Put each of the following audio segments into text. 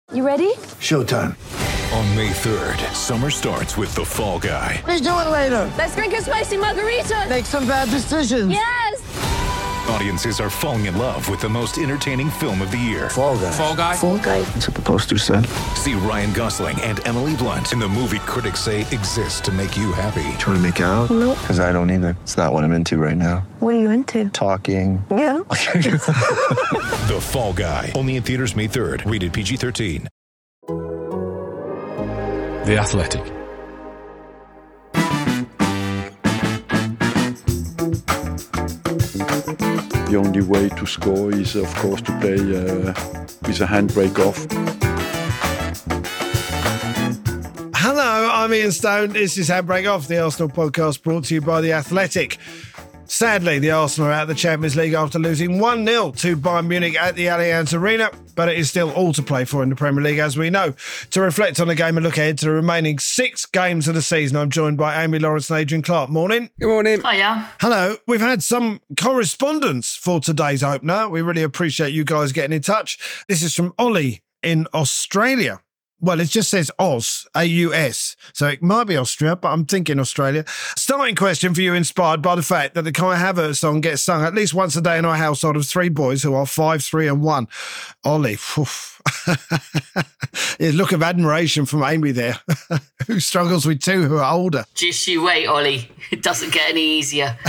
You ready? Showtime. On May 3rd, summer starts with The Fall Guy. Let's do it later. Let's drink a spicy margarita. Make some bad decisions. Yes! Audiences are falling in love with the most entertaining film of the year. Fall Guy. Fall Guy? Fall Guy. That's what the poster said. See Ryan Gosling and Emily Blunt in the movie critics say exists to make you happy. Trying to make it out? Nope. Because I don't either. It's not what I'm into right now. What are you into? Talking. Yeah. The Fall Guy. Only in theaters May 3rd. Rated PG-13. The Athletic. The only way to score is, of course, to play with a handbrake off. Hello, I'm Ian Stone. This is Handbrake Off, the Arsenal podcast brought to you by The Athletic. Sadly, the Arsenal are out of the Champions League after losing 1-0 to Bayern Munich at the Allianz Arena, but it is still all to play for in the Premier League, as we know. To reflect on the game and look ahead to the remaining 6 games of the season, I'm joined by Amy Lawrence and Adrian Clark. Morning. Good morning. Hiya. Hello. We've had some correspondence for today's opener. We really appreciate you guys getting in touch. This is from Ollie in Australia. Well, it just says Oz, A-U-S. So it might be Austria, but I'm thinking Australia. Starting question for you, inspired by the fact that the Kai Havertz song gets sung at least once a day in our household of 3 boys who are 5, 3 and 1. Ollie, a look of admiration from Amy there, who struggles with 2 who are older. Just you wait, Ollie. It doesn't get any easier.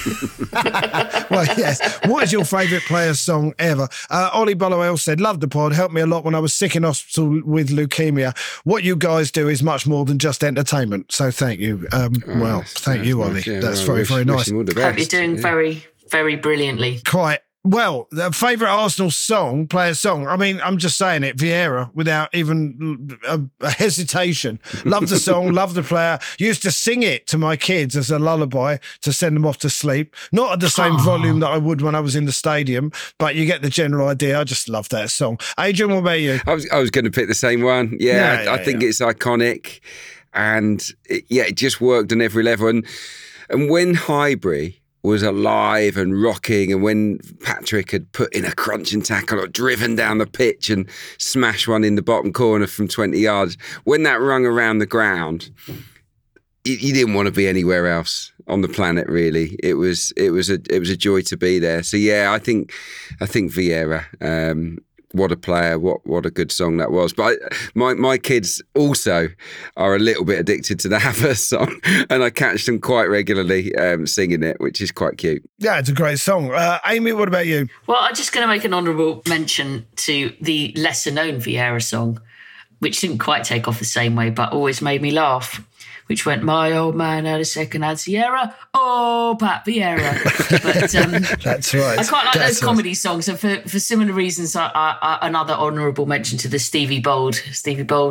Well, yes. What is your favourite player's song ever? Ollie Bullowell said, love the pod, helped me a lot when I was sick in hospital with leukemia. What you guys do is much more than just entertainment. So thank you. Thank you, Ollie. Nice, yeah. That's very, very nice. Hope you're doing very, very brilliantly. Quite. Well, the favourite Arsenal song, player song, I mean, I'm just saying it, Vieira, without even a hesitation. Love the song, love the player. Used to sing it to my kids as a lullaby to send them off to sleep. Not at the same volume that I would when I was in the stadium, but you get the general idea. I just love that song. Adrian, what about you? I was going to pick the same one. I think it's iconic, and it just worked on every level. And when Highbury was alive and rocking, and when Patrick had put in a crunching tackle or driven down the pitch and smashed one in the bottom corner from 20 yards, when that rung around the ground, you didn't want to be anywhere else on the planet, really. It was a joy to be there. So I think Vieira. What a player, what a good song that was. But my kids also are a little bit addicted to the Havertz song, and I catch them quite regularly singing it, which is quite cute. Yeah, it's a great song. Amy, what about you? Well, I'm just going to make an honourable mention to the lesser-known Vieira song, which didn't quite take off the same way, but always made me laugh, which went, my old man had a second-hand Sierra, oh, Pat Vieira. But that's right. I quite like those comedy songs, and for similar reasons, another honourable mention to the Stevie Bold, Stevie Bold,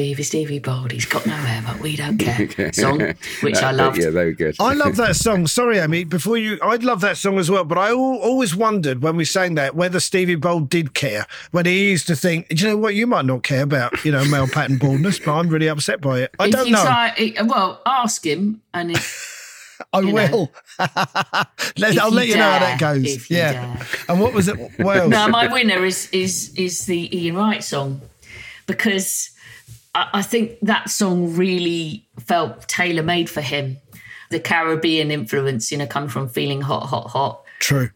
he's got no hair, but we don't care song, which I loved. Yeah, very good. I love that song. Sorry, Amy, I'd love that song as well, but I always wondered when we sang that whether Stevie Bold did care, when he used to think, do you know what, you might not care about, male pattern baldness, but I'm really upset by it. I don't know. Well, ask him, and if I will. I'll let you know how that goes. Yeah. And what was it? What else? No, my winner is the Ian Wright song, because I think that song really felt tailor-made for him. The Caribbean influence, coming from feeling hot, hot, hot. True.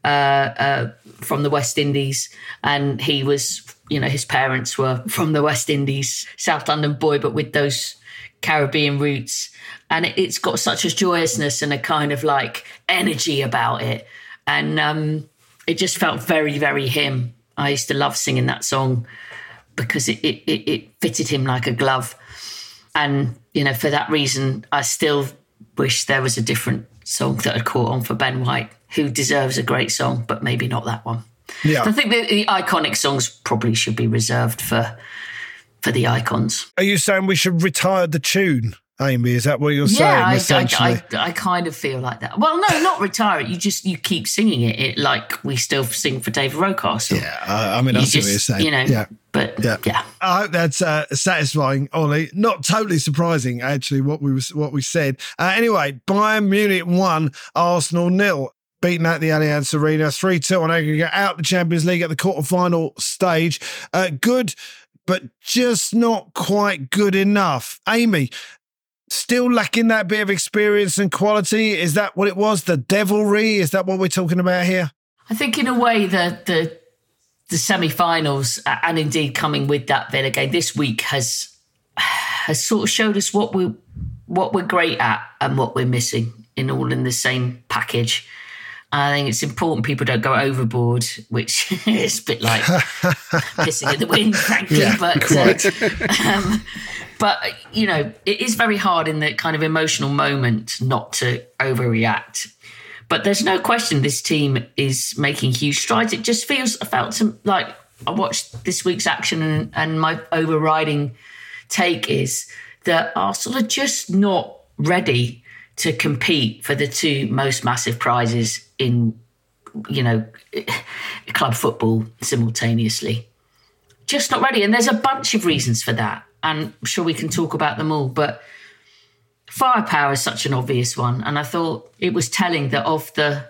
From the West Indies, and he was, his parents were from the West Indies, South London boy, but with those Caribbean roots, and it's got such a joyousness and a kind of like energy about it, and it just felt very, very him. I used to love singing that song because it fitted him like a glove, and for that reason I still wish there was a different song that had caught on for Ben White, who deserves a great song, but maybe not that one. Yeah, I think the iconic songs probably should be reserved for the icons. Are you saying we should retire the tune, Amy? Is that what you're saying, essentially? I kind of feel like that. Well, no, not retire it. You keep singing it like we still sing for David Rocastle. Yeah, I mean, that's what you're saying. But yeah. I hope that's satisfying, Ollie. Not totally surprising, actually, what we said. Anyway, Bayern Munich 1, Arsenal 0. Beaten at the Allianz Arena 3-2 on aggregate, out the Champions League at the quarter-final stage. Good but just not quite good enough. Amy, still lacking that bit of experience and quality? Is that what it was? The devilry? Is that what we're talking about here? I think in a way the semi-finals and indeed coming with that Villa game this week has sort of showed us what we're great at and what we're missing all in the same package. I think it's important people don't go overboard, which is a bit like pissing in the wind, frankly. Yeah, but you know, it is very hard in the kind of emotional moment not to overreact. But there's no question this team is making huge strides. It just felt like I watched this week's action and my overriding take is that Arsenal are just not ready to compete for the two most massive prizes in, you know, club football simultaneously. Just not ready. And there's a bunch of reasons for that. And I'm sure we can talk about them all. But firepower is such an obvious one. And I thought it was telling that of the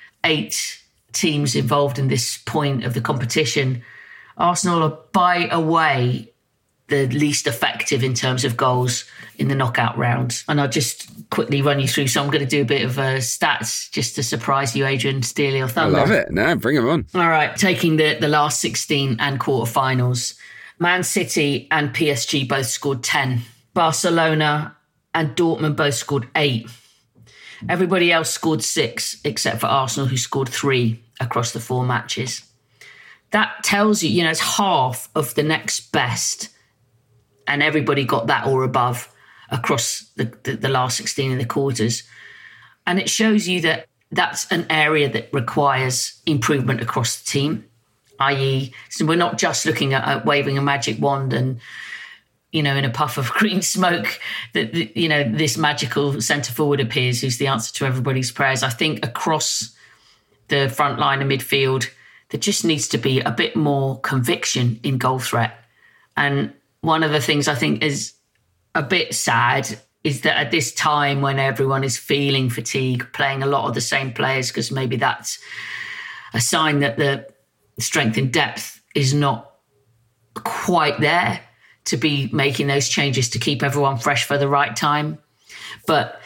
8 teams involved in this point of the competition, Arsenal are by a way the least effective in terms of goals in the knockout round. And I'll just quickly run you through. So I'm going to do a bit of stats just to surprise you, Adrian, steal your thunder. I love it. No, bring them on. All right. Taking the last 16 and quarterfinals, Man City and PSG both scored 10. Barcelona and Dortmund both scored 8. Everybody else scored 6, except for Arsenal, who scored 3 across the 4 matches. That tells you, it's half of the next best. And everybody got that or above across the last 16 in the quarters. And it shows you that that's an area that requires improvement across the team, i.e., so we're not just looking at waving a magic wand and, in a puff of green smoke that, this magical centre forward appears who's the answer to everybody's prayers. I think across the front line and midfield, there just needs to be a bit more conviction in goal threat. And one of the things I think is a bit sad is that at this time when everyone is feeling fatigue, playing a lot of the same players, because maybe that's a sign that the strength and depth is not quite there to be making those changes to keep everyone fresh for the right time. But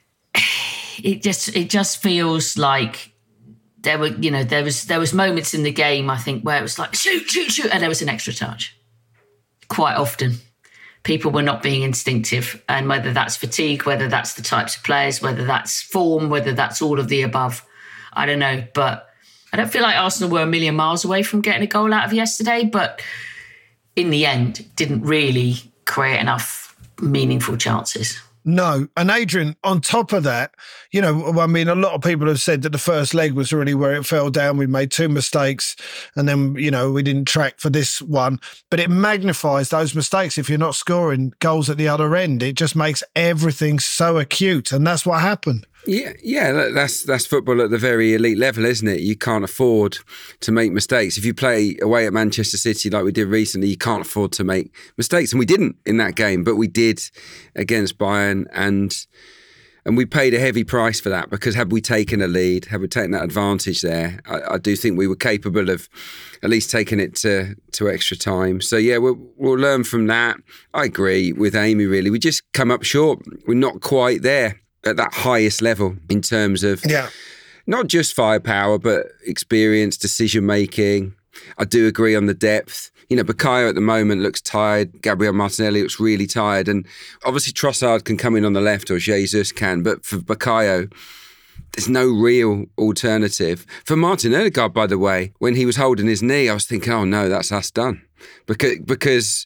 it just feels like there was moments in the game, I think, where it was like shoot, and there was an extra touch. Quite often, people were not being instinctive, and whether that's fatigue, whether that's the types of players, whether that's form, whether that's all of the above, I don't know. But I don't feel like Arsenal were a million miles away from getting a goal out of yesterday, but in the end, didn't really create enough meaningful chances. No. And Adrian, on top of that, a lot of people have said that the first leg was really where it fell down. We made 2 mistakes and then, we didn't track for this one. But it magnifies those mistakes if you're not scoring goals at the other end. It just makes everything so acute. And that's what happened. Yeah, that's football at the very elite level, isn't it? You can't afford to make mistakes. If you play away at Manchester City like we did recently, you can't afford to make mistakes. And we didn't in that game, but we did against Bayern, and we paid a heavy price for that, because had we taken a lead, had we taken that advantage there, I do think we were capable of at least taking it to extra time. So yeah, we'll learn from that. I agree with Amy, really. We just come up short. We're not quite there at that highest level in terms of not just firepower, but experience, decision-making. I do agree on the depth. Bukayo at the moment looks tired. Gabriel Martinelli looks really tired. And obviously Trossard can come in on the left, or Jesus can. But for Bukayo, there's no real alternative. For Martin Odegaard, by the way, when he was holding his knee, I was thinking, oh no, that's us done. Because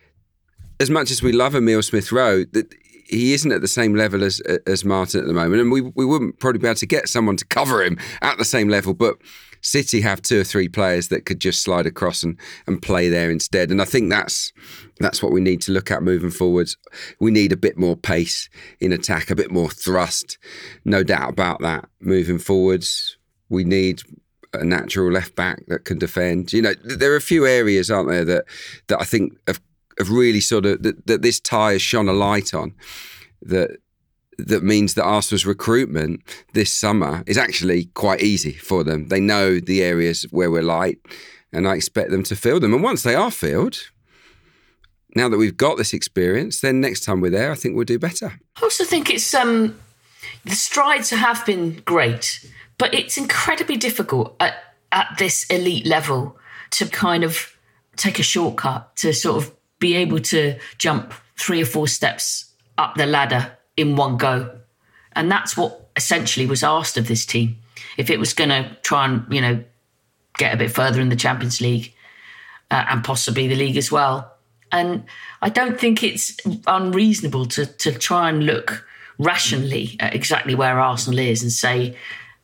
as much as we love Emile Smith-Rowe, he isn't at the same level as Martin at the moment, and we wouldn't probably be able to get someone to cover him at the same level. But City have 2 or 3 players that could just slide across and play there instead. And I think that's what we need to look at moving forwards. We need a bit more pace in attack, a bit more thrust. No doubt about that. Moving forwards, we need a natural left back that can defend. There are a few areas, aren't there, that I think have really sort of that this tie has shone a light on, that means that Arsenal's recruitment this summer is actually quite easy for them. They know the areas where we're light, and I expect them to fill them. And once they are filled, now that we've got this experience, then next time we're there, I think we'll do better. I also think it's the strides have been great, but it's incredibly difficult at this elite level to kind of take a shortcut, to sort of be able to jump 3 or 4 steps up the ladder in one go. And that's what essentially was asked of this team. If it was going to try and, get a bit further in the Champions League and possibly the league as well. And I don't think it's unreasonable to try and look rationally at exactly where Arsenal is and say,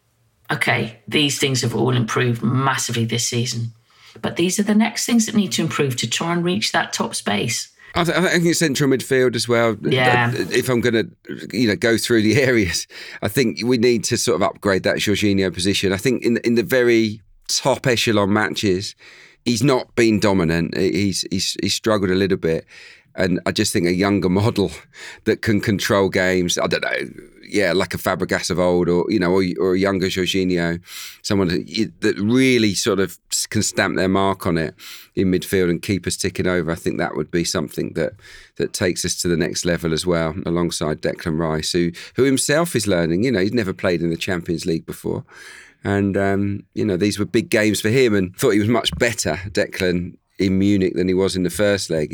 okay, these things have all improved massively this season, but these are the next things that need to improve to try and reach that top space. I think it's central midfield as well. Yeah. If I'm going to, go through the areas, I think we need to sort of upgrade that Jorginho position. I think in the very top echelon matches, he's not been dominant. He's struggled a little bit. And I just think a younger model that can control games, I don't know, like a Fabregas of old, or or a younger Jorginho, someone that really sort of can stamp their mark on it in midfield and keep us ticking over. I think that would be something that takes us to the next level as well, alongside Declan Rice, who himself is learning. He'd never played in the Champions League before. And, these were big games for him, and thought he was much better, Declan, in Munich than he was in the first leg.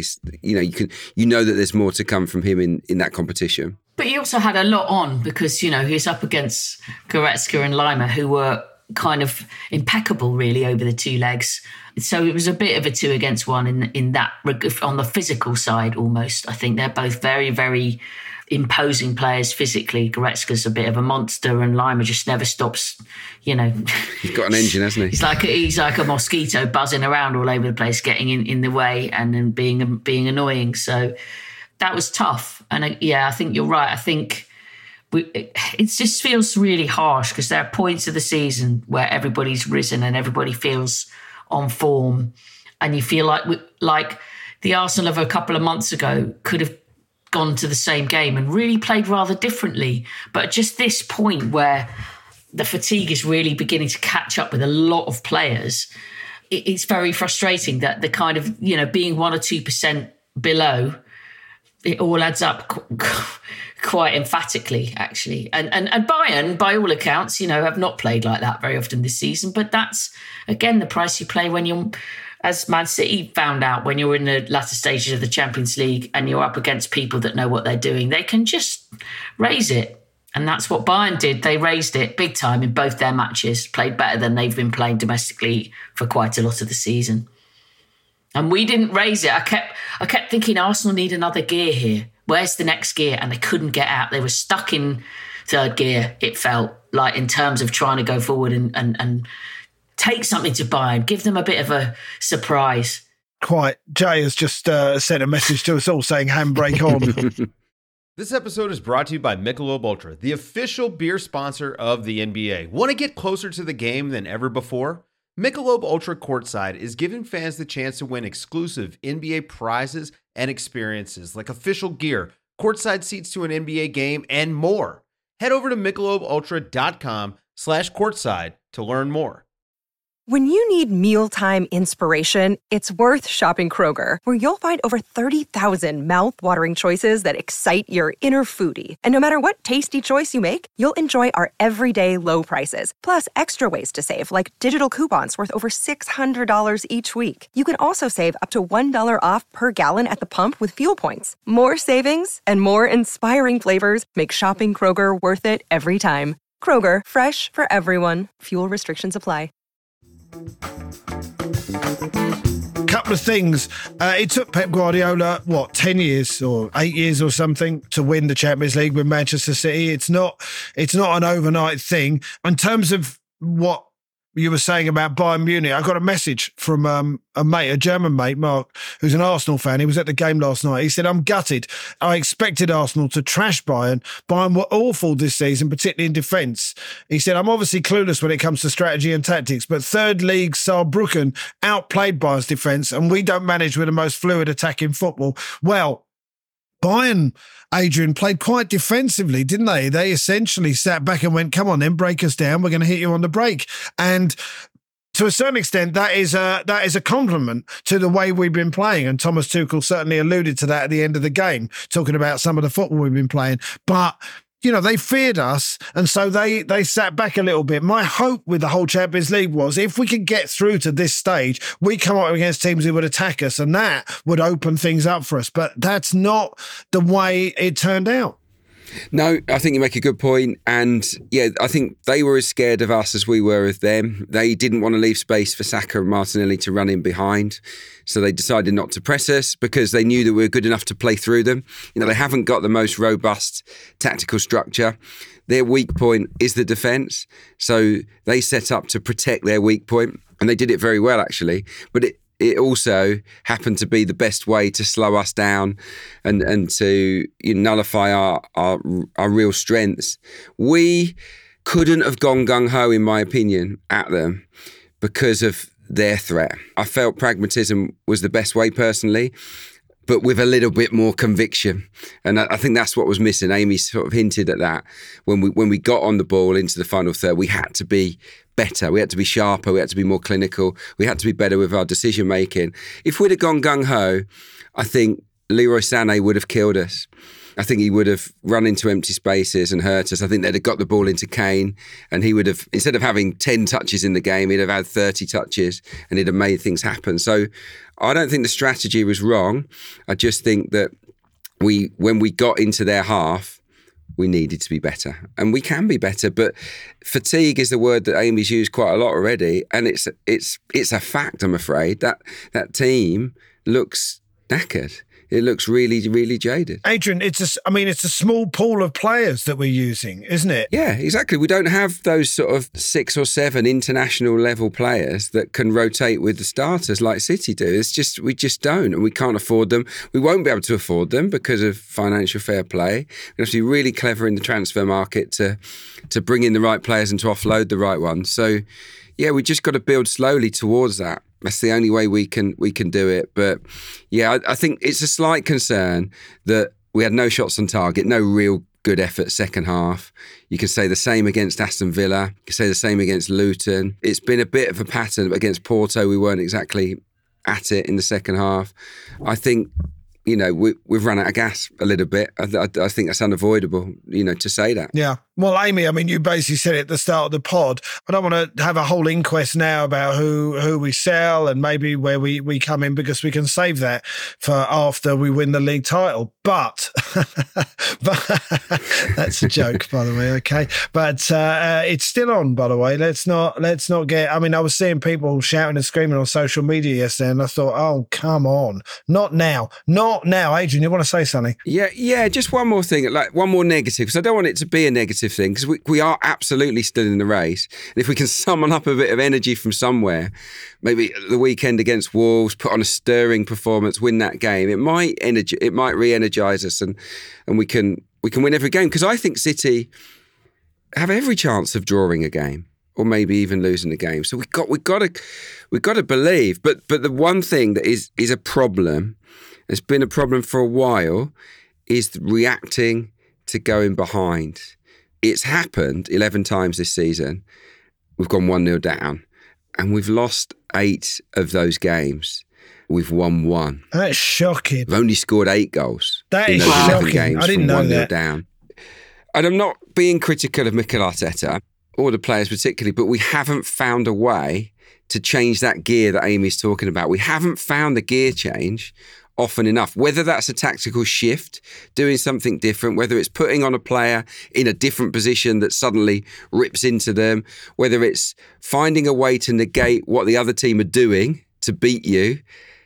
You know that there's more to come from him in that competition. But he also had a lot on because, he was up against Goretzka and Lima, who were kind of impeccable really over the 2 legs. So it was a bit of a 2 against 1 in that, on the physical side almost. I think they're both very, very imposing players physically. Goretzka's a bit of a monster and Lima just never stops, He's got an engine, hasn't he? He's like a mosquito buzzing around all over the place, getting in the way and then being annoying. So that was tough. And I think you're right. I think it just feels really harsh because there are points of the season where everybody's risen and everybody feels on form. And you feel like the Arsenal of a couple of months ago could have gone to the same game and really played rather differently. But just this point where the fatigue is really beginning to catch up with a lot of players, it's very frustrating that the kind of, being 1 or 2% below, it all adds up quite emphatically, actually. And Bayern, by all accounts, have not played like that very often this season. But that's, again, the price you play when you're, as Man City found out, when you're in the latter stages of the Champions League and you're up against people that know what they're doing, they can just raise it. And that's what Bayern did. They raised it big time in both their matches, played better than they've been playing domestically for quite a lot of the season. And we didn't raise it. I kept thinking Arsenal need another gear here. Where's the next gear? And they couldn't get out. They were stuck in third gear, it felt like, in terms of trying to go forward and take something to Bayern, give them a bit of a surprise. Quite. Jay has just sent a message to us all saying handbrake on. This episode is brought to you by Michelob Ultra, the official beer sponsor of the NBA. Want to get closer to the game than ever before? Michelob Ultra Courtside is giving fans the chance to win exclusive NBA prizes and experiences like official gear, courtside seats to an NBA game, and more. Head over to MichelobUltra.com/courtside to learn more. When you need mealtime inspiration, it's worth shopping Kroger, where you'll find over 30,000 mouth-watering choices that excite your inner foodie. And no matter what tasty choice you make, you'll enjoy our everyday low prices, plus extra ways to save, like digital coupons worth over $600 each week. You can also save up to $1 off per gallon at the pump with fuel points. More savings and more inspiring flavors make shopping Kroger worth it every time. Kroger, fresh for everyone. Fuel restrictions apply. Couple of things. It took Pep Guardiola, 10 years or 8 years or something to win the Champions League with Manchester City. It's not an overnight thing. In terms of what you were saying about Bayern Munich, I got a message from a German mate, Mark, who's an Arsenal fan. He was at the game last night. He said, I'm gutted. I expected Arsenal to trash Bayern. Bayern were awful this season, particularly in defence. He said, I'm obviously clueless when it comes to strategy and tactics, but third league Saarbrücken outplayed Bayern's defence, and we don't manage with the most fluid attack in football. Well, Bayern, Adrian, played quite defensively, didn't they? They essentially sat back and went, come on then, break us down. We're going to hit you on the break. And To a certain extent, that is a compliment to the way we've been playing. And Thomas Tuchel certainly alluded to that at the end of the game, talking about some of the football we've been playing. But they feared us, and so they sat back a little bit. My hope with the whole Champions League was if we could get through to this stage, we come up against teams who would attack us, and that would open things up for us. But that's not the way it turned out. No, I think you make a good point. And yeah, I think they were as scared of us as we were of them. They didn't want to leave space for Saka and Martinelli to run in behind. So they decided not to press us because they knew that we were good enough to play through them. They haven't got the most robust tactical structure. Their weak point is the defence. So they set up to protect their weak point. And they did it very well, actually. But it also happened to be the best way to slow us down and to nullify our real strengths. We couldn't have gone gung-ho, in my opinion, at them because of their threat. I felt pragmatism was the best way personally, but with a little bit more conviction. And I think that's what was missing. Amy sort of hinted at that. When we got on the ball into the final third, we had to be better. We had to be sharper. We had to be more clinical. We had to be better with our decision making. If we'd have gone gung-ho, I think Leroy Sané would have killed us. I think he would have run into empty spaces and hurt us. I think they'd have got the ball into Kane and he would have, instead of having 10 touches in the game, he'd have had 30 touches and he'd have made things happen. So I don't think the strategy was wrong. I just think that when we got into their half, we needed to be better. And we can be better, but fatigue is the word that Amy's used quite a lot already. And it's a fact, I'm afraid, that team looks knackered. It looks really, really jaded. Adrian, it's a small pool of players that we're using, isn't it? Yeah, exactly. We don't have those sort of 6 or 7 international level players that can rotate with the starters like City do. We just don't, and we can't afford them. We won't be able to afford them because of financial fair play. We have to be really clever in the transfer market to bring in the right players and to offload the right ones. So, yeah, we just got to build slowly towards that. That's the only way we can do it. But yeah, I think it's a slight concern that we had no shots on target, no real good effort second half. You can say the same against Aston Villa. You can say the same against Luton. It's been a bit of a pattern. Against Porto, we weren't exactly at it in the second half. I think, we've run out of gas a little bit. I think that's unavoidable, to say that. Yeah. Well, Amy, you basically said it at the start of the pod. I don't want to have a whole inquest now about who we sell and maybe where we come in, because we can save that for after we win the league title. But that's a joke, by the way. Okay. But it's still on, by the way. Let's not get, I was seeing people shouting and screaming on social media yesterday and I thought, oh, come on. Not now. Adrian, you want to say something? Yeah. Just one more thing, like one more negative, because I don't want it to be a negative thing, because we are absolutely still in the race. And if we can summon up a bit of energy from somewhere, maybe the weekend against Wolves, put on a stirring performance, win that game, it might re-energise us and we can win every game. Because I think City have every chance of drawing a game or maybe even losing a game. So we've got to believe. But the one thing that is a problem, it's been a problem for a while, is reacting to going behind. It's happened 11 times this season. We've gone 1-0 down and we've lost 8 of those games. We've won 1. That's shocking. We've only scored 8 goals. That is shocking. I didn't know that. Down. And I'm not being critical of Mikel Arteta or the players particularly, but we haven't found a way to change that gear that Amy's talking about. We haven't found the gear change often enough, whether that's a tactical shift, doing something different, whether it's putting on a player in a different position that suddenly rips into them, whether it's finding a way to negate what the other team are doing to beat you.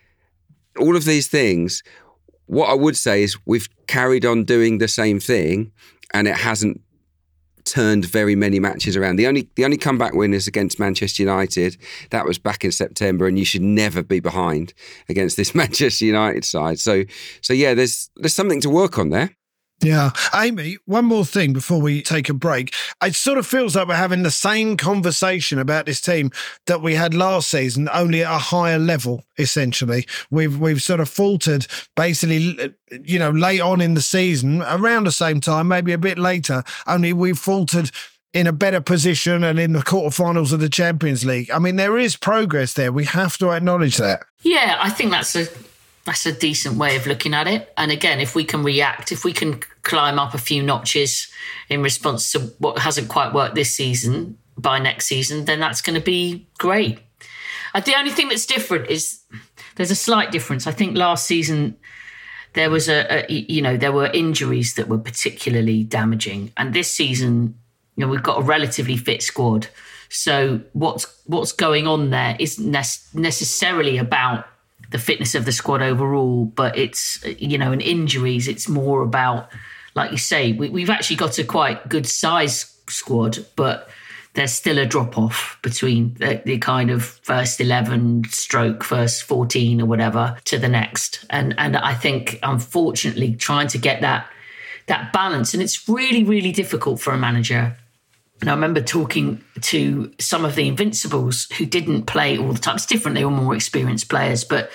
All of these things, what I would say is we've carried on doing the same thing and it hasn't turned very many matches around. The only comeback win is against Manchester United. That was back in September, and you should never be behind against this Manchester United side. So yeah, there's something to work on there. Yeah. Amy, one more thing before we take a break. It sort of feels like we're having the same conversation about this team that we had last season, only at a higher level, essentially. We've sort of faltered basically, late on in the season, around the same time, maybe a bit later, only we've faltered in a better position and in the quarterfinals of the Champions League. I mean, there is progress there. We have to acknowledge that. Yeah, I think that's a decent way of looking at it. And again, if we can react, if we can climb up a few notches in response to what hasn't quite worked this season by next season, then that's going to be great. The only thing that's different is there's a slight difference. I think last season there was there were injuries that were particularly damaging, and this season, we've got a relatively fit squad. So what's going on there isn't necessarily about the fitness of the squad overall, but it's in injuries, it's more about, like you say, we've actually got a quite good size squad, but there's still a drop-off between the kind of first 11 stroke first 14 or whatever to the next. And I think, unfortunately, trying to get that balance, and it's really, really difficult for a manager. And I remember talking to some of the Invincibles who didn't play all the time. It's different, they were more experienced players, but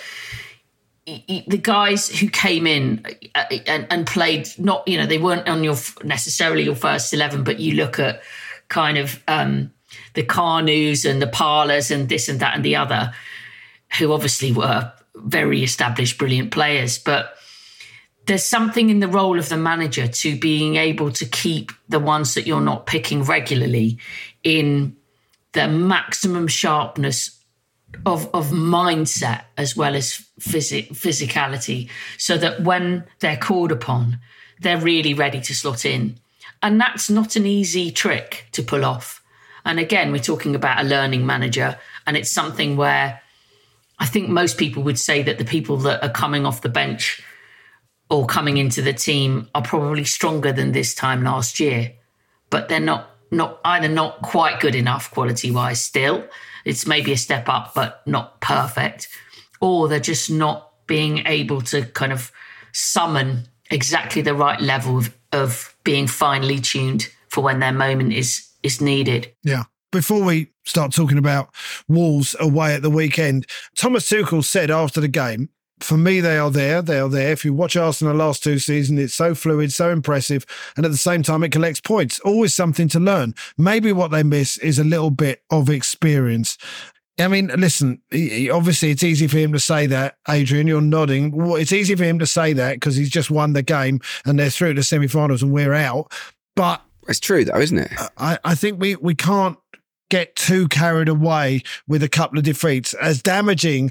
the guys who came in and played, not, they weren't on necessarily your first 11, but you look at kind of the Carnews and the Parlers and this and that and the other, who obviously were very established, brilliant players. But there's something in the role of the manager to being able to keep the ones that you're not picking regularly in the maximum sharpness of mindset as well as physicality, so that when they're called upon, they're really ready to slot in. And that's not an easy trick to pull off. And again, we're talking about a learning manager, and it's something where I think most people would say that the people that are coming off the bench or coming into the team are probably stronger than this time last year, but they're not either not quite good enough quality-wise still. It's maybe a step up, but not perfect, or they're just not being able to kind of summon exactly the right level of being finely tuned for when their moment is needed. Yeah. Before we start talking about Wolves away at the weekend, Thomas Tuchel said after the game, for me, they are there. They are there. If you watch Arsenal the last two seasons, it's so fluid, so impressive. And at the same time, it collects points. Always something to learn. Maybe what they miss is a little bit of experience. I mean, listen, obviously it's easy for him to say that, Adrian, you're nodding. Well, it's easy for him to say that because he's just won the game and they're through to the semi-finals and we're out. But it's true though, isn't it? I think we can't get too carried away with a couple of defeats, as damaging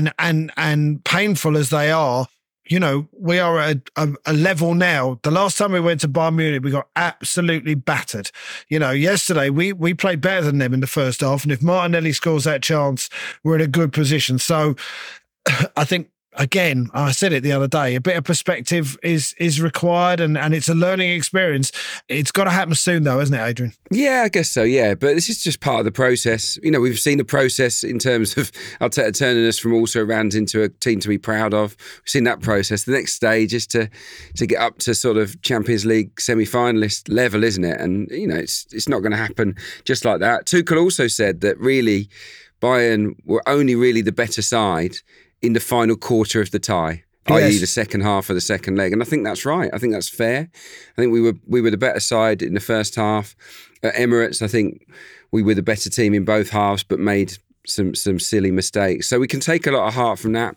and painful as they are. We are at a level now. The last time we went to Bayern Munich, we got absolutely battered. Yesterday we played better than them in the first half. And if Martinelli scores that chance, we're in a good position. So I think, again, I said it the other day, a bit of perspective is required and it's a learning experience. It's got to happen soon though, isn't it, Adrian? Yeah, I guess so, yeah. But this is just part of the process. We've seen the process in terms of Arteta turning us from also around into a team to be proud of. We've seen that process. The next stage is to get up to sort of Champions League semi-finalist level, isn't it? And, it's not going to happen just like that. Tuchel also said that really Bayern were only really the better side in the final quarter of the tie, i.e. the second half of the second leg. And I think that's right. I think that's fair. I think we were the better side in the first half. At Emirates, I think we were the better team in both halves, but made some silly mistakes. So we can take a lot of heart from that.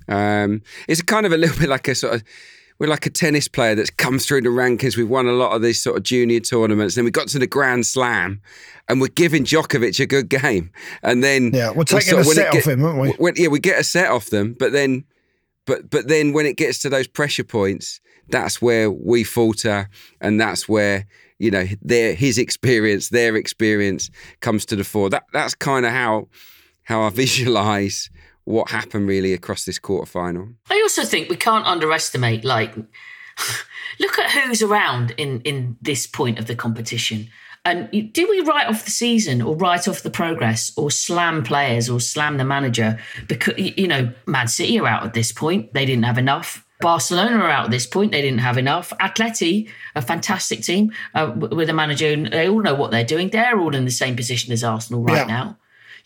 It's kind of a little bit like we're like a tennis player that's come through the rankings. We've won a lot of these sort of junior tournaments. Then we got to the Grand Slam and we're giving Djokovic a good game. And then we're taking a set off him, aren't we? We get a set off them. But then when it gets to those pressure points, that's where we falter. And that's where, his experience, their experience comes to the fore. That's kind of how I visualise what happened really across this quarterfinal. I also think we can't underestimate, look at who's around in this point of the competition. And do we write off the season or write off the progress or slam players or slam the manager? Because, Man City are out at this point. They didn't have enough. Barcelona are out at this point. They didn't have enough. Atleti, a fantastic team with a manager. And they all know what they're doing. They're all in the same position as Arsenal right now.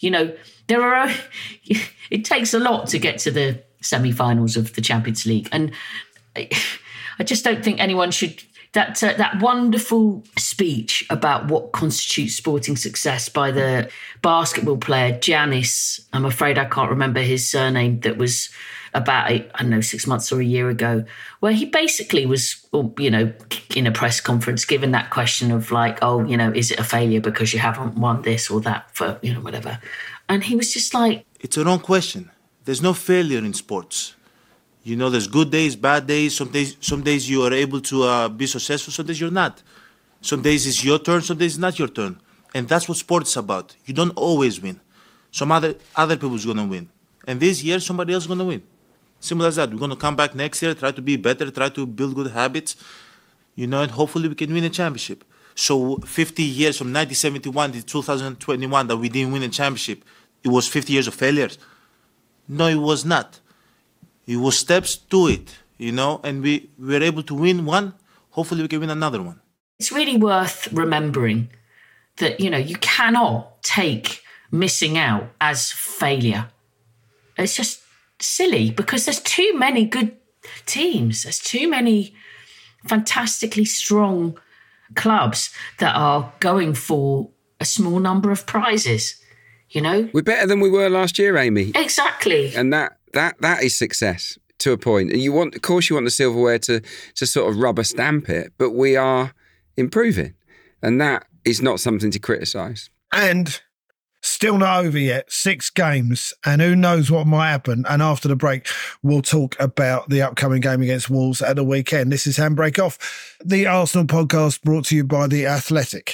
It takes a lot to get to the semi-finals of the Champions League. And I just don't think anyone should that wonderful speech about what constitutes sporting success by the basketball player Giannis. I'm afraid I can't remember his surname. That was about 6 months or a year ago, where he basically was, in a press conference, given that question of like, is it a failure because you haven't won this or that for whatever, and he was just like, it's a wrong question. There's no failure in sports. There's good days, bad days. Some days you are able to be successful, some days you're not. Some days it's your turn, some days it's not your turn. And that's what sports is about. You don't always win. Some other people's going to win. And this year, somebody else is going to win. Simple as that. We're going to come back next year, try to be better, try to build good habits, and hopefully we can win a championship. So 50 years from 1971 to 2021 that we didn't win a championship, it was 50 years of failures? No, it was not. It was steps to it, and we were able to win one. Hopefully we can win another one. It's really worth remembering that, you cannot take missing out as failure. It's just silly because there's too many good teams. There's too many fantastically strong clubs that are going for a small number of prizes, We're better than we were last year, Amy. Exactly. And that is success to a point. And you want the silverware to sort of rubber stamp it, but we are improving. And that is not something to criticise. And still not over yet. 6 games, and who knows what might happen. And after the break, we'll talk about the upcoming game against Wolves at the weekend. This is Handbrake Off, the Arsenal podcast brought to you by The Athletic.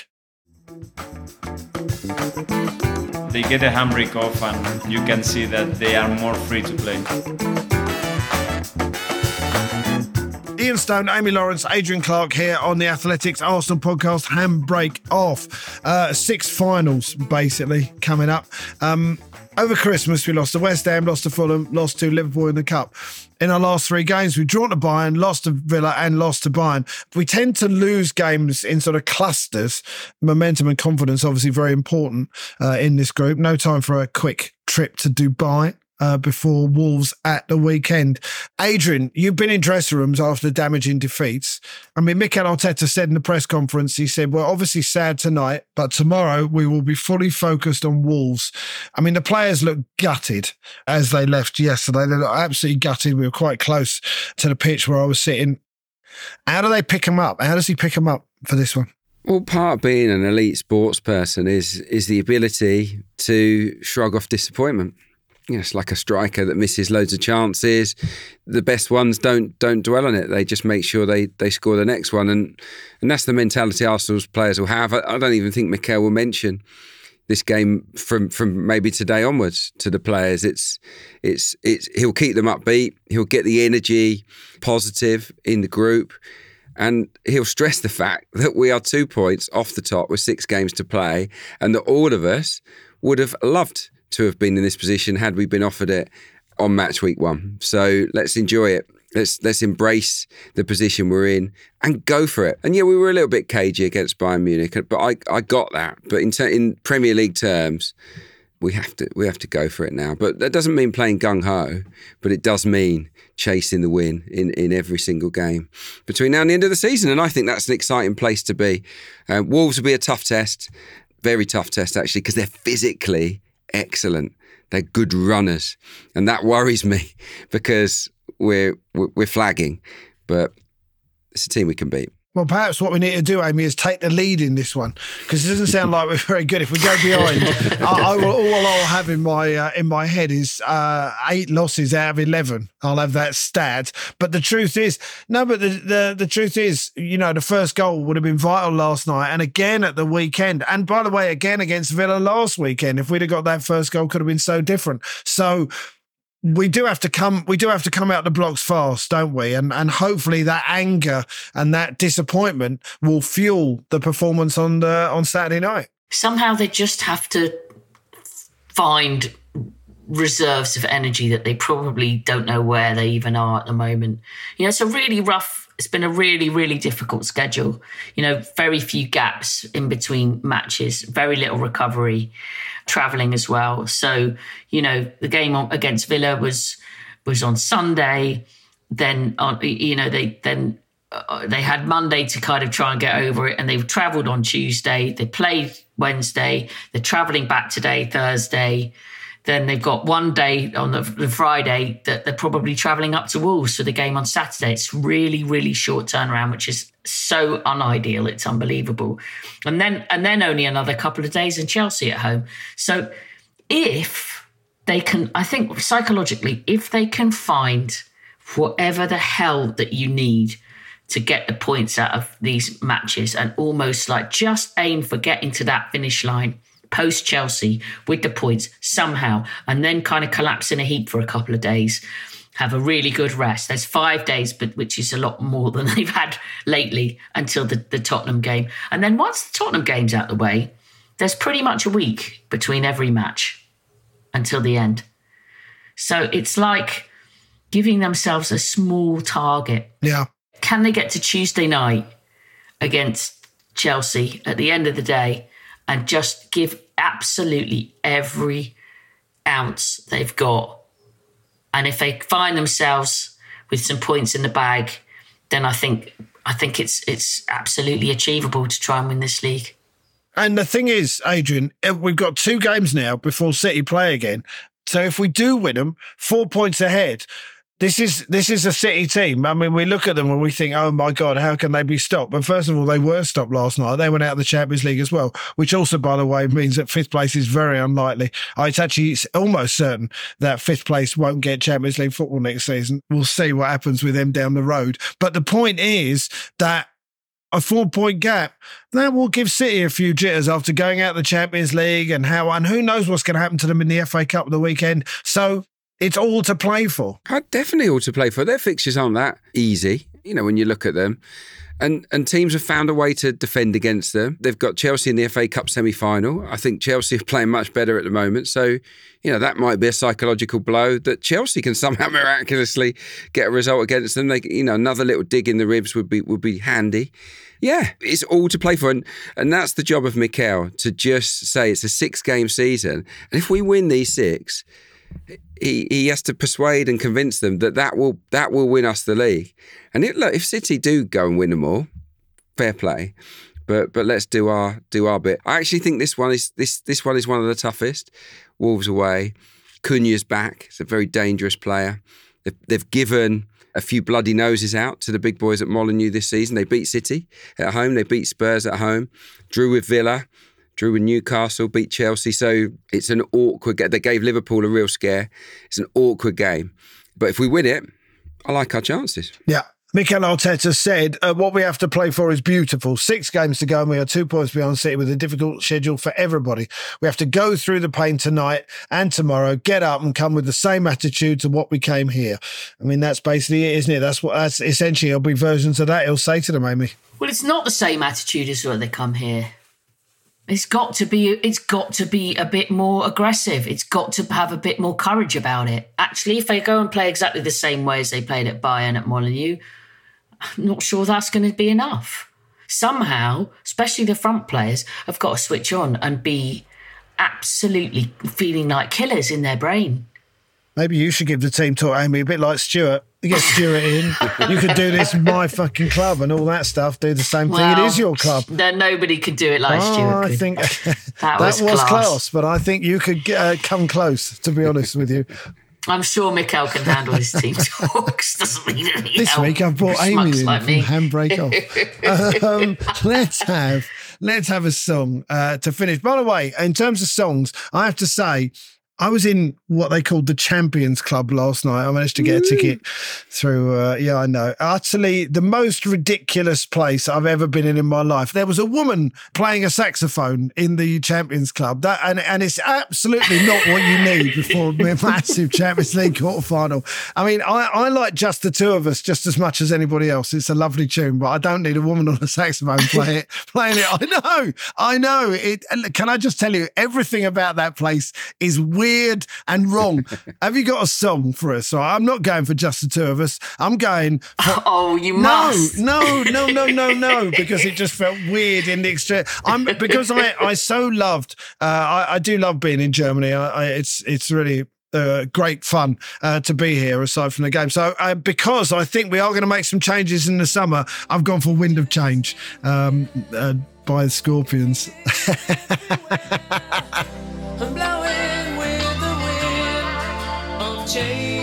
They get a handbrake off and you can see that they are more free to play. Ian Stone, Amy Lawrence, Adrian Clark here on the Athletics Arsenal podcast, Handbrake Off. 6 finals, basically, coming up. Over Christmas, we lost to West Ham, lost to Fulham, lost to Liverpool in the Cup. In our last 3 games, we've drawn to Bayern, lost to Villa and lost to Bayern. We tend to lose games in sort of clusters. Momentum and confidence, obviously very important in this group. No time for a quick trip to Dubai before Wolves at the weekend. Adrian, you've been in dressing rooms after damaging defeats. I mean, Mikel Arteta said in the press conference, he said, we're obviously sad tonight, but tomorrow we will be fully focused on Wolves. I mean, the players look gutted as they left yesterday. They look absolutely gutted. We were quite close to the pitch where I was sitting. How do they pick them up? How does he pick them up for this one? Well, part of being an elite sports person is the ability to shrug off disappointment. It's like a striker that misses loads of chances. The best ones don't dwell on it. They just make sure they score the next one. And that's the mentality Arsenal's players will have. I don't even think Mikel will mention this game from maybe today onwards to the players. It's he'll keep them upbeat. He'll get the energy positive in the group. And he'll stress the fact that we are 2 points off the top with 6 games to play, and that all of us would have loved to have been in this position had we been offered it on match week 1. So let's enjoy it. Let's embrace the position we're in and go for it. And yeah, we were a little bit cagey against Bayern Munich, but I got that. But in Premier League terms, we have to go for it now. But that doesn't mean playing gung-ho, but it does mean chasing the win in every single game between now and the end of the season. And I think that's an exciting place to be. Wolves will be a tough test, very tough test actually, because they're physically excellent. They're good runners, and that worries me because we're flagging, but it's a team we can beat. Well, perhaps what we need to do, Amy, is take the lead in this one, because it doesn't sound like we're very good. If we go behind, all I'll have in my head is 8 losses out of 11. I'll have that stat. But the truth is, the truth is, the first goal would have been vital last night, and again at the weekend. And by the way, again against Villa last weekend. If we'd have got that first goal, could have been so different. So we do have to come out the blocks fast, don't we? And hopefully that anger and that disappointment will fuel the performance on Saturday night. Somehow they just have to find reserves of energy that they probably don't know where they even are at the moment. It's it's been a really, really difficult schedule. Very few gaps in between matches, very little recovery, travelling as well. So, the game against Villa was on Sunday. Then, they they had Monday to kind of try and get over it, and they've travelled on Tuesday. They played Wednesday. They're travelling back today, Thursday. Then they've got one day on the Friday that they're probably travelling up to Wolves for the game on Saturday. It's really, really short turnaround, which is so unideal. It's unbelievable. And then only another couple of days in Chelsea at home. So if they can, I think psychologically, if they can find whatever the hell that you need to get the points out of these matches and almost like just aim for getting to that finish line post Chelsea with the points somehow, and then kind of collapse in a heap for a couple of days, have a really good rest. There's 5 days, but which is a lot more than they've had lately until the Tottenham game. And then once the Tottenham game's out the way, there's pretty much a week between every match until the end. So it's like giving themselves a small target. Yeah. Can they get to Tuesday night against Chelsea at the end of the day and just give absolutely every ounce they've got? And if they find themselves with some points in the bag, then I think it's absolutely achievable to try and win this league. And the thing is, Adrian, we've got 2 games now before City play again. So if we do win them, 4 points ahead. This is a City team. I mean, we look at them and we think, oh my God, how can they be stopped? But first of all, they were stopped last night. They went out of the Champions League as well, which also, by the way, means that 5th place is very unlikely. It's almost certain that 5th place won't get Champions League football next season. We'll see what happens with them down the road. But the point is that a 4-point gap, that will give City a few jitters after going out of the Champions League and who knows what's going to happen to them in the FA Cup of the weekend. So it's all to play for. Definitely all to play for. Their fixtures aren't that easy, when you look at them. And teams have found a way to defend against them. They've got Chelsea in the FA Cup semi-final. I think Chelsea are playing much better at the moment. So, that might be a psychological blow that Chelsea can somehow miraculously get a result against them. They, another little dig in the ribs would be handy. Yeah, it's all to play for. And that's the job of Mikel, to just say it's a 6-game season. And if we win these 6... He has to persuade and convince them that will win us the league. And look, if City do go and win them all, fair play. But let's do our bit. I actually think this one is one of the toughest. Wolves away, Cunha's back. It's a very dangerous player. They've given a few bloody noses out to the big boys at Molineux this season. They beat City at home. They beat Spurs at home. Drew with Villa. Drew with Newcastle, beat Chelsea. So it's an awkward game. They gave Liverpool a real scare. It's an awkward game. But if we win it, I like our chances. Yeah. Mikel Arteta said, what we have to play for is beautiful. 6 games to go and we are 2 points behind City with a difficult schedule for everybody. We have to go through the pain tonight and tomorrow, get up and come with the same attitude to what we came here. I mean, that's basically it, isn't it? That's essentially, it'll be versions of that he'll say to them, Amy. Well, it's not the same attitude as when they come here. It's got to be a bit more aggressive. It's got to have a bit more courage about it. Actually, if they go and play exactly the same way as they played at Bayern at Molineux, I'm not sure that's going to be enough. Somehow, especially the front players, have got to switch on and be absolutely feeling like killers in their brain. Maybe you should give the team talk, Amy, a bit like Stuart. You get Stuart in. You could do this my fucking club and all that stuff. Do the same thing. It is your club. Then nobody could do it like Stuart could. I think that was class. But I think you could come close, to be honest with you. I'm sure Mikel can handle his team talks. Doesn't need any this help. Week I've brought Amy in like from Handbrake Off. Let's have a song to finish. By the way, in terms of songs, I have to say, I was in what they called the Champions Club last night. I managed to get a ticket through, I know. Utterly the most ridiculous place I've ever been in my life. There was a woman playing a saxophone in the Champions Club. And it's absolutely not what you need before a massive Champions League quarterfinal. I mean, I like Just the Two of Us just as much as anybody else. It's a lovely tune, but I don't need a woman on a saxophone playing it. I know. Can I just tell you, everything about that place is weird and wrong. Have you got a song for us? So I'm not going for Just the Two of Us. I'm going for... Oh, you must. No, because it just felt weird in the extreme. Because I so loved... I do love being in Germany. It's really... great fun to be here aside from the game. So because I think we are going to make some changes in the summer, I've gone for Wind of Change by the Scorpions. I'm blowing with the wind of change.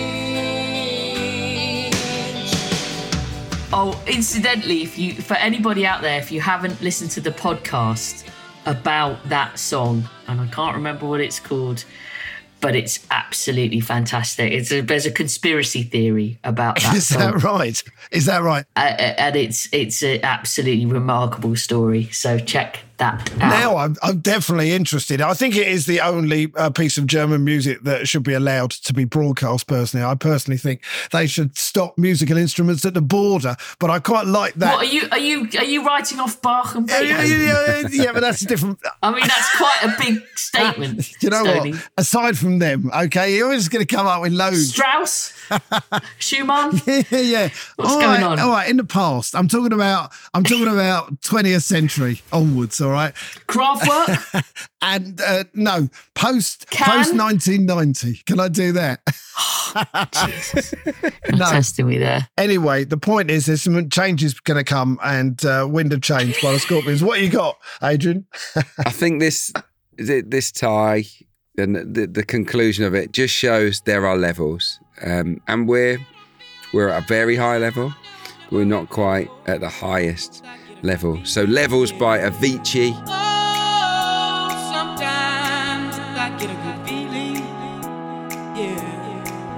Oh, incidentally, for anybody out there, if you haven't listened to the podcast about that song, and I can't remember what it's called, but it's absolutely fantastic. There's a conspiracy theory about that Is that right? Is that right? And it's an absolutely remarkable story. So check that out. Now I'm definitely interested. I think it is the only piece of German music that should be allowed to be broadcast, personally. I personally think they should stop musical instruments at the border, but I quite like that. What, are you writing off Bach and Beethoven? Yeah, but that's a different... I mean, that's quite a big statement. You know Stoney. what? Aside from them, okay, you're always going to come up with loads. Strauss? Schumann? Yeah. What's going on? All right, in the past, I'm talking about 20th century onwards, all right? Kraftwerk? And no, post 1990. Can I do that? Jesus. You're testing me there. Anyway, the point is there's some changes going to come, and Wind of Change by the Scorpions. What you got, Adrian? I think this tie and the conclusion of it just shows there are levels, and we're at a very high level. We're not quite at the highest level. So Levels by Avicii. Oh, sometimes I get a good feeling. Yeah.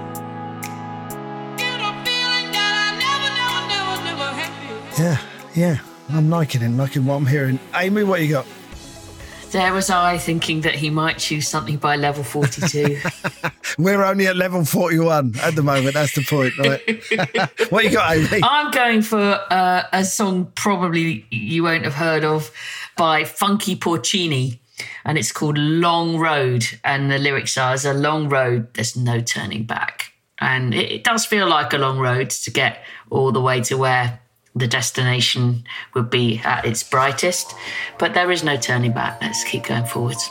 Get a feeling that I never had. Yeah. I'm liking what I'm hearing. Amy, what you got? There was I thinking that he might choose something by level 42. We're only at level 41 at the moment. That's the point, right? What you got, Amy? I'm going for a song probably you won't have heard of by Funky Porcini, and it's called Long Road. And the lyrics are, "It's a long road, there's no turning back." And it does feel like a long road to get all the way to where the destination would be at its brightest, but there is no turning back. Let's keep going forwards.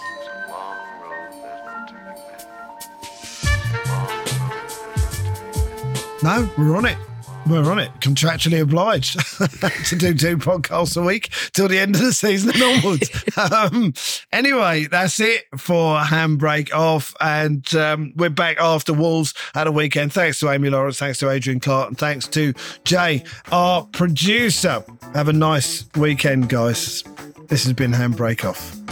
No, we're on it. Contractually obliged to do 2 podcasts a week till the end of the season and onwards. Anyway, that's it for Handbrake Off, and we're back after Wolves at a weekend. Thanks to Amy Lawrence, thanks to Adrian Clark, and thanks to Jay, our producer. Have a nice weekend, guys. This has been Handbrake Off.